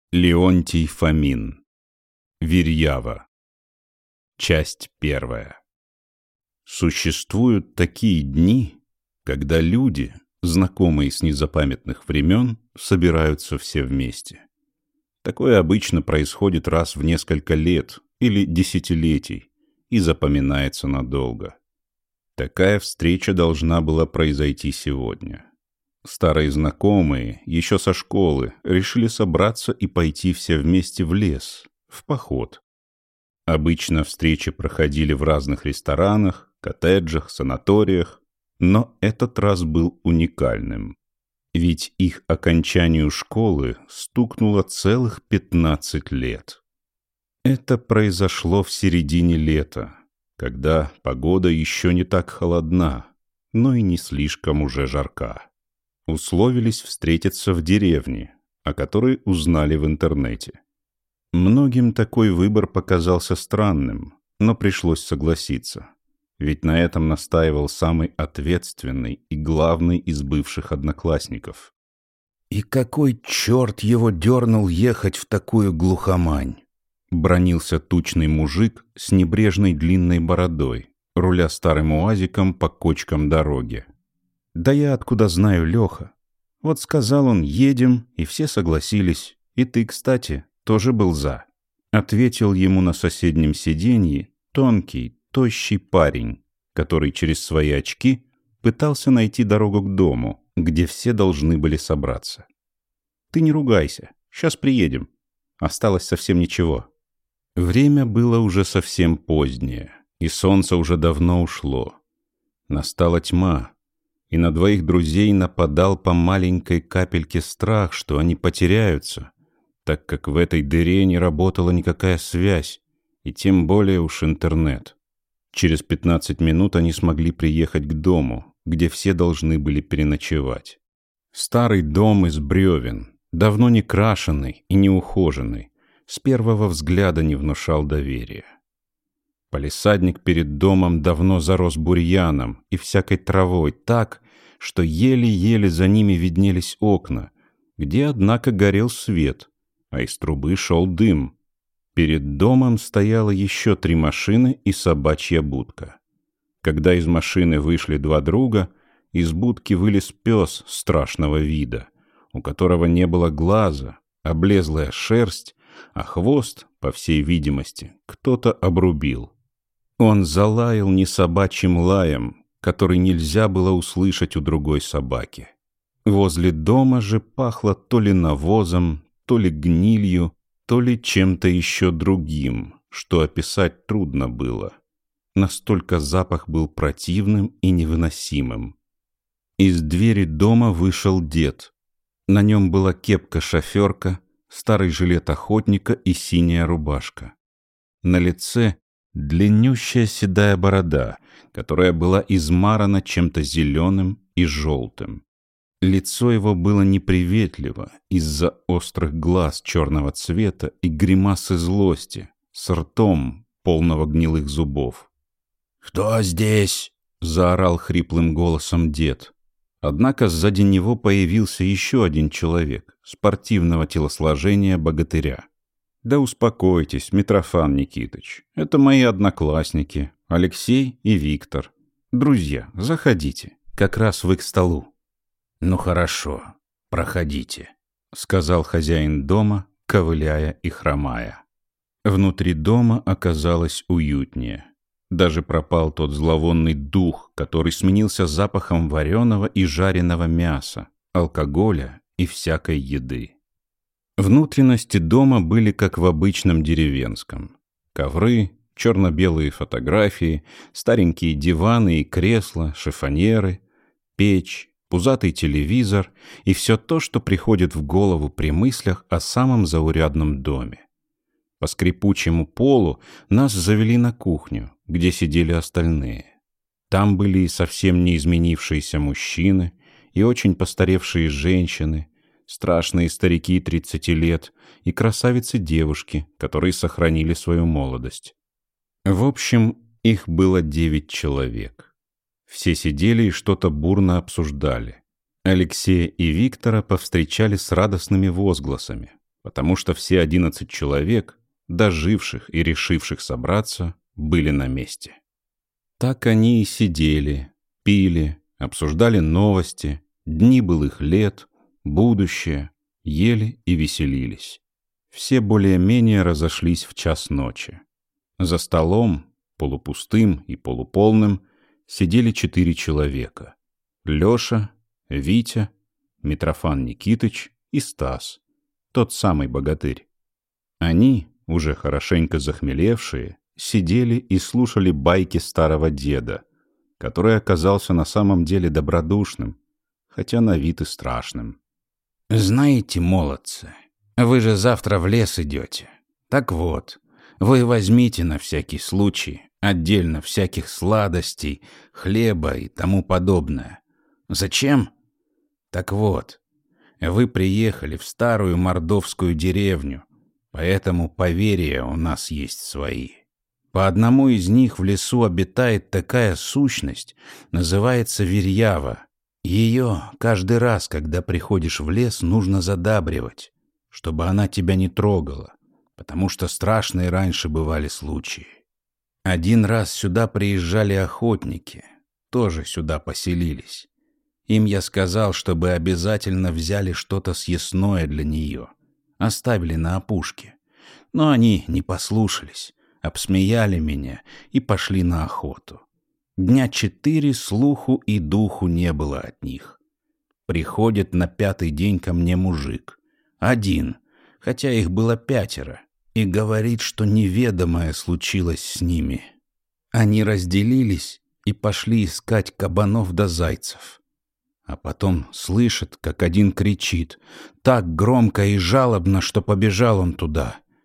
Леонтий Фомин. Вирьява. Часть 1. Существуют такие дни, когда люди, знакомые с незапамятных времен, собираются все вместе. Такое обычно происходит раз в несколько лет или десятилетий и запоминается надолго. Такая встреча должна была произойти сегодня. Старые знакомые, еще со школы, решили собраться и пойти все вместе в лес, в поход. Обычно встречи проходили в разных ресторанах, коттеджах, санаториях, но этот раз был уникальным. Ведь их окончанию школы стукнуло целых 15 лет. Это произошло в середине лета, когда погода еще не так холодна, но и не слишком уже жарка. Условились встретиться в деревне, о которой узнали в интернете. Многим такой выбор показался странным, но пришлось согласиться, ведь на этом настаивал самый ответственный и главный из бывших одноклассников. «И какой черт его дернул ехать в такую глухомань?» Бранился тучный мужик с небрежной длинной бородой, руля старым уазиком по кочкам дороги. «Да я откуда знаю, Леха? Вот сказал он, едем, и все согласились. И ты, кстати, тоже был за». Ответил ему на соседнем сиденье тонкий, тощий парень, который через свои очки пытался найти дорогу к дому, где все должны были собраться. «Ты не ругайся, сейчас приедем. Осталось совсем ничего». Время было уже совсем позднее, и солнце уже давно ушло. Настала тьма, и на двоих друзей нападал по маленькой капельке страх, что они потеряются, так как в этой дыре не работала никакая связь, и тем более уж интернет. Через 15 минут они смогли приехать к дому, где все должны были переночевать. Старый дом из бревен, давно не крашеный и не ухоженный, с первого взгляда не внушал доверия. Палисадник перед домом давно зарос бурьяном и всякой травой так, что еле-еле за ними виднелись окна, где, однако, горел свет, а из трубы шел дым. Перед домом стояло еще 3 машины и собачья будка. Когда из машины вышли 2 друга, из будки вылез пес страшного вида, у которого не было глаза, облезлая шерсть, а хвост, по всей видимости, кто-то обрубил. Он залаял не собачьим лаем, который нельзя было услышать у другой собаки. Возле дома же пахло то ли навозом, то ли гнилью, то ли чем-то еще другим, что описать трудно было. Настолько запах был противным и невыносимым. Из двери дома вышел дед. На нем была кепка-шоферка, старый жилет охотника и синяя рубашка. На лице длиннющая седая борода, которая была измарана чем-то зеленым и желтым. Лицо его было неприветливо из-за острых глаз черного цвета и гримасы злости, с ртом, полного гнилых зубов. «Кто здесь?» — заорал хриплым голосом дед. Однако сзади него появился еще один человек, спортивного телосложения богатыря. «Да успокойтесь, Митрофан Никитыч, это мои одноклассники, Алексей и Виктор. Друзья, заходите, как раз вы к столу». «Ну хорошо, проходите», — сказал хозяин дома, ковыляя и хромая. Внутри дома оказалось уютнее. Даже пропал тот зловонный дух, который сменился запахом вареного и жареного мяса, алкоголя и всякой еды. Внутренности дома были как в обычном деревенском. Ковры, черно-белые фотографии, старенькие диваны и кресла, шифоньеры, печь, пузатый телевизор и все то, что приходит в голову при мыслях о самом заурядном доме. По скрипучему полу нас завели на кухню, где сидели остальные. Там были и совсем не изменившиеся мужчины, и очень постаревшие женщины, страшные старики 30 лет и красавицы-девушки, которые сохранили свою молодость. В общем, их было 9 человек. Все сидели и что-то бурно обсуждали. Алексея и Виктора повстречали с радостными возгласами. потому что все 11 человек, доживших и решивших собраться, были на месте. Так они и сидели, пили, обсуждали новости, дни былых лет, будущее, ели и веселились. Все более-менее разошлись в час ночи. За столом, полупустым и полуполным, сидели 4 человека. Леша, Витя, Митрофан Никитыч и Стас, тот самый богатырь. Они, уже хорошенько захмелевшие, сидели и слушали байки старого деда, который оказался на самом деле добродушным, хотя на вид и страшным. «Знаете, молодцы, вы же завтра в лес идете. Так вот, вы возьмите на всякий случай отдельно всяких сладостей, хлеба и тому подобное. Зачем? Так вот, вы приехали в старую мордовскую деревню, поэтому поверья у нас есть свои. По одному из них в лесу обитает такая сущность, называется Верьява. Ее каждый раз, когда приходишь в лес, нужно задабривать, чтобы она тебя не трогала, потому что страшные раньше бывали случаи. Один раз сюда приезжали охотники, тоже сюда поселились. Им я сказал, чтобы обязательно взяли что-то съестное для нее, оставили на опушке. Но они не послушались, обсмеяли меня и пошли на охоту. Дня 4 слуху и духу не было от них. Приходит на 5-й день ко мне мужик, один, хотя их было 5, и говорит, что неведомое случилось с ними. Они разделились и пошли искать кабанов да зайцев. А потом слышат, как один кричит, так громко и жалобно, что побежал он туда.